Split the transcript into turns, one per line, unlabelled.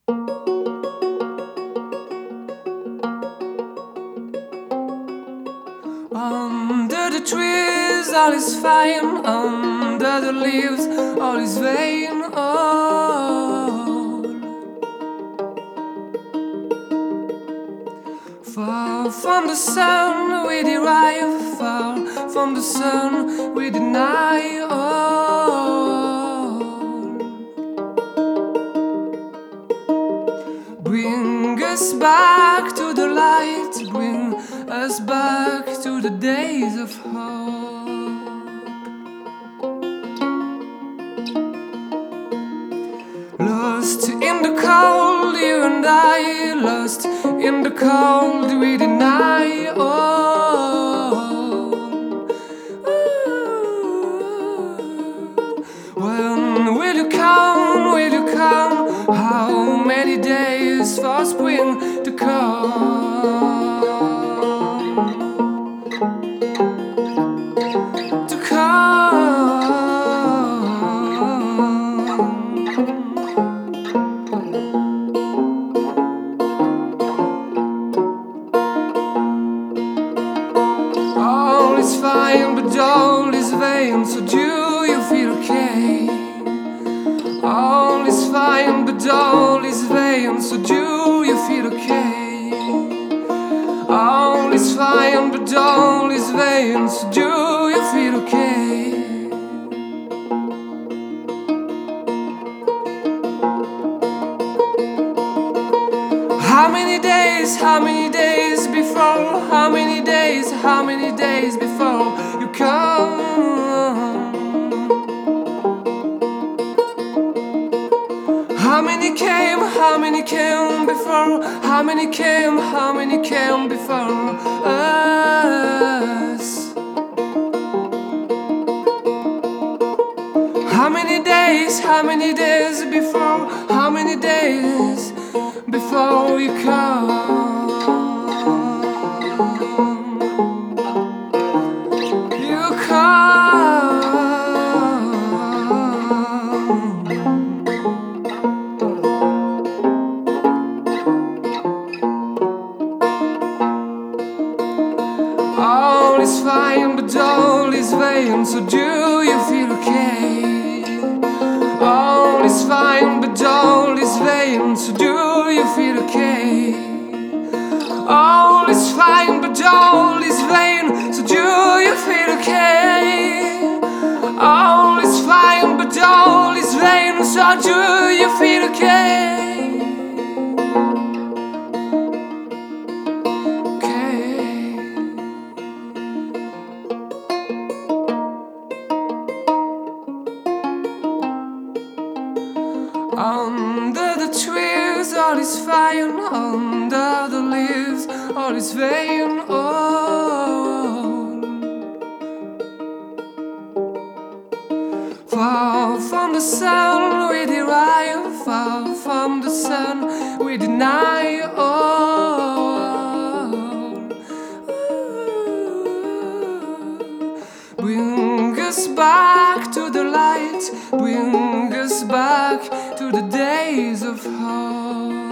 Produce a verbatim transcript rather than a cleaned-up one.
Under the trees, all is fine. Under the leaves, all is vain. All far from the sun, we derive. Far from the sun, we deny. All bring us back to the light. Bring us back to the days of hope. Lost in the cold, you and I. Lost in the cold, we deny all. When will you come, will you come? How many days for spring to come? To come. All is fine, but all is vain. So do you feel okay? All is fine, but all is vain. So do you feel okay? All is fine, but all is vain. So do you feel okay? How many days, how many days before? How many days, how many days before you come? How many came, how many came before? How many came, how many came before us? How many days, how many days before? How many days before you come? You come. All is fine, but all is vain. So do you feel okay? All is fine, but all is vain. So do you feel okay? All is fine, but all is vain. So do you feel okay? All is fine, but all is vain. So do you feel okay? Under the trees, all is fine. Under the leaves, all is vain. All far from the sun, we derive. Far from the sun, we deny. All bring us back to the light. Bring us back to the days of hope.